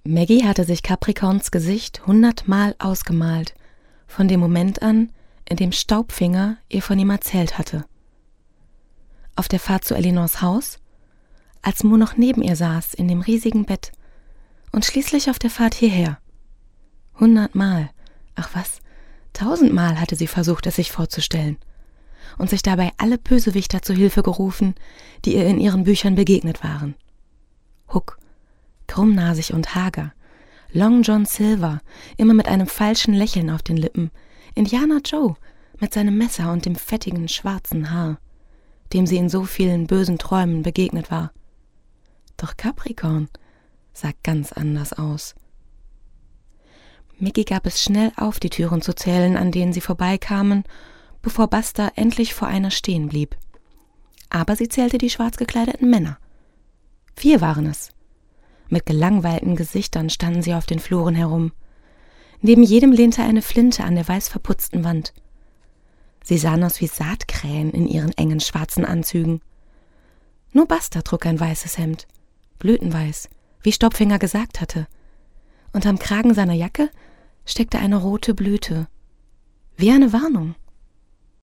Maggie hatte sich Capricorns Gesicht 100-mal ausgemalt, von dem Moment an, in dem Staubfinger ihr von ihm erzählt hatte. Auf der Fahrt zu Elinors Haus, als Mo noch neben ihr saß in dem riesigen Bett und schließlich auf der Fahrt hierher. 100-mal, ach was, 1000-mal hatte sie versucht, es sich vorzustellen und sich dabei alle Bösewichter zu Hilfe gerufen, die ihr in ihren Büchern begegnet waren. Hook, krummnasig und hager, Long John Silver, immer mit einem falschen Lächeln auf den Lippen, Indiana Joe mit seinem Messer und dem fettigen, schwarzen Haar, dem sie in so vielen bösen Träumen begegnet war. Doch Capricorn sah ganz anders aus. Mickey gab es schnell auf, die Türen zu zählen, an denen sie vorbeikamen, bevor Buster endlich vor einer stehen blieb. Aber sie zählte die schwarz gekleideten Männer. 4 waren es. Mit gelangweilten Gesichtern standen sie auf den Fluren herum. Neben jedem lehnte eine Flinte an der weiß verputzten Wand. Sie sahen aus wie Saatkrähen in ihren engen schwarzen Anzügen. Nur Buster trug ein weißes Hemd, blütenweiß, wie Staubfinger gesagt hatte. Und am Kragen seiner Jacke steckte eine rote Blüte, wie eine Warnung.